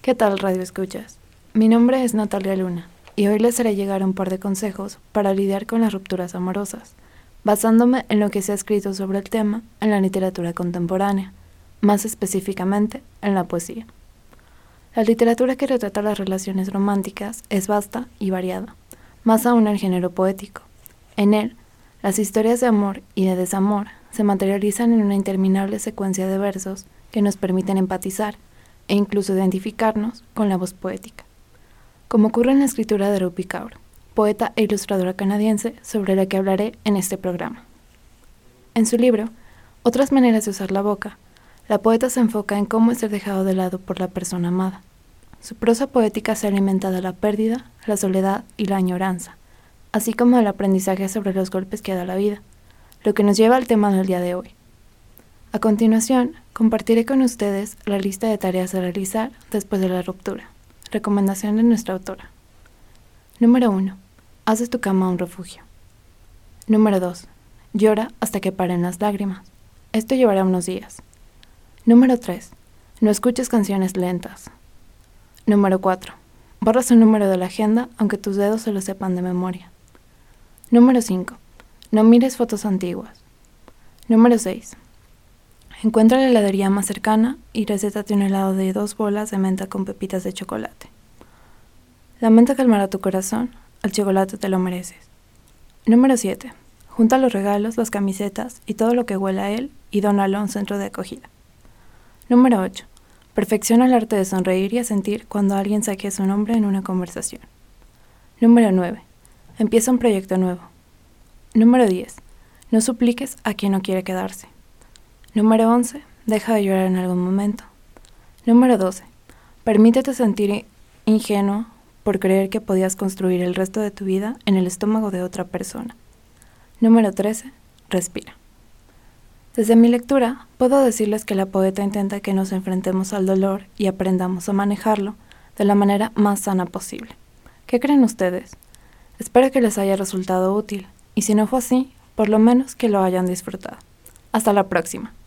¿Qué tal, radio escuchas? Mi nombre es Natalia Luna y hoy les haré llegar un par de consejos para lidiar con las rupturas amorosas, basándome en lo que se ha escrito sobre el tema en la literatura contemporánea, más específicamente en la poesía. La literatura que retrata las relaciones románticas es vasta y variada, más aún el género poético. En él, las historias de amor y de desamor se materializan en una interminable secuencia de versos que nos permiten empatizar e incluso identificarnos con la voz poética, como ocurre en la escritura de Rupi Kaur, poeta e ilustradora canadiense sobre la que hablaré en este programa. En su libro, Otras maneras de usar la boca, la poeta se enfoca en cómo es ser dejado de lado por la persona amada. Su prosa poética se alimenta de la pérdida, la soledad y la añoranza, así como del aprendizaje sobre los golpes que da la vida, lo que nos lleva al tema del día de hoy. A continuación, compartiré con ustedes la lista de tareas a realizar después de la ruptura. Recomendación de nuestra autora. Número 1. Haz de tu cama un refugio. Número 2. Llora hasta que paren las lágrimas. Esto llevará unos días. Número 3. No escuches canciones lentas. Número 4. Borra su número de la agenda aunque tus dedos se lo sepan de memoria. Número 5. No mires fotos antiguas. Número 6. Encuentra la heladería más cercana y recétate un helado de 2 bolas de menta con pepitas de chocolate. La menta calmará tu corazón, el chocolate te lo mereces. Número 7. Junta los regalos, las camisetas y todo lo que huela a él y dónalo a un centro de acogida. Número 8. Perfecciona el arte de sonreír y asentir cuando alguien saque su nombre en una conversación. Número 9. Empieza un proyecto nuevo. Número 10. No supliques a quien no quiere quedarse. Número 11. Deja de llorar en algún momento. Número 12. Permítete sentir ingenuo por creer que podías construir el resto de tu vida en el estómago de otra persona. Número 13. Respira. Desde mi lectura, puedo decirles que la poeta intenta que nos enfrentemos al dolor y aprendamos a manejarlo de la manera más sana posible. ¿Qué creen ustedes? Espero que les haya resultado útil, y si no fue así, por lo menos que lo hayan disfrutado. Hasta la próxima.